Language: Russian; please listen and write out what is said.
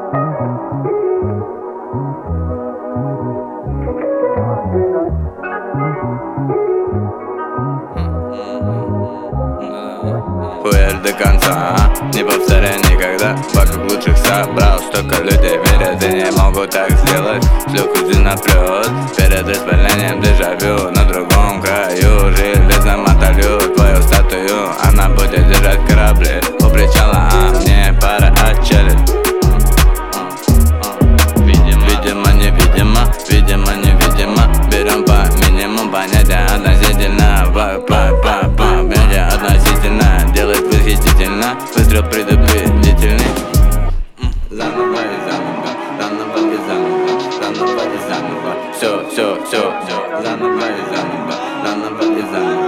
Хуярь до конца, не повторяй никогда. Вокруг лучших собрал, столько людей верят и не могут так сделать. С легкостью наплёт, перед исполнением дежавю. На другом краю железом отолью твою статую. Она будет держать корабли у причала, а мне пора отчалить. Видимо, невидимо, видимо, невидимо. Берем по минимуму, понятия относительно. Понятия относительно. Делает восхитительно. Выстрел предупредительный. Заново и заново, заново и заново, заново и заново. Все, заново и заново, заново и заново.